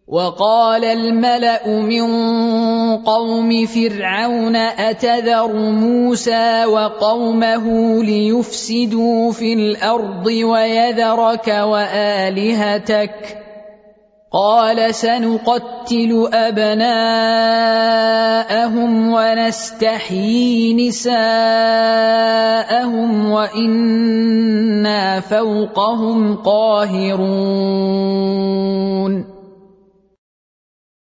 وقال الملأ من قوم فرعون أتذر موسى وقومه ليفسدوا في الأرض ويذرك وآلهتك قال سنقتل أبناءهم ونستحيي نساءهم وإنا فوقهم قاهرون